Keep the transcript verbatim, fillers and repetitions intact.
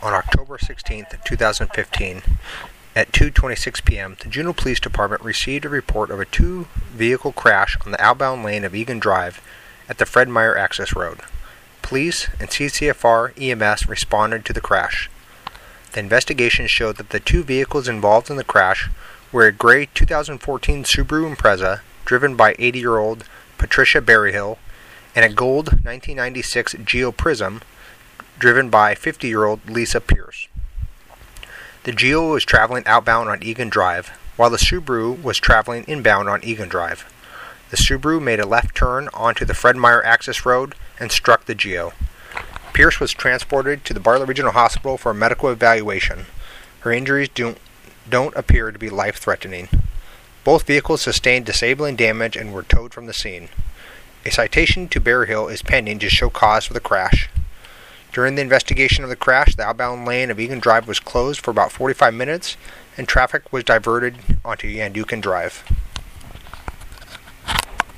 On October sixteenth, two thousand fifteen, at two twenty-six p.m., the Juneau Police Department received a report of a two-vehicle crash on the outbound lane of Egan Drive at the Fred Meyer access road. Police and C C F R E M S responded to the crash. The investigation showed that the two vehicles involved in the crash were a gray two thousand fourteen Subaru Impreza driven by eighty-year-old Patricia Berryhill and a gold nineteen ninety-six Geo Prism driven by fifty-year-old Lisa Pierce. The Geo was traveling outbound on Egan Drive, while the Subaru was traveling inbound on Egan Drive. The Subaru made a left turn onto the Fred Meyer access road and struck the Geo. Pierce was transported to the Bartlett Regional Hospital for a medical evaluation. Her injuries don't, don't appear to be life-threatening. Both vehicles sustained disabling damage and were towed from the scene. A citation to Berryhill is pending to show cause for the crash. During the investigation of the crash, the outbound lane of Egan Drive was closed for about forty-five minutes, and traffic was diverted onto Yandukan Drive.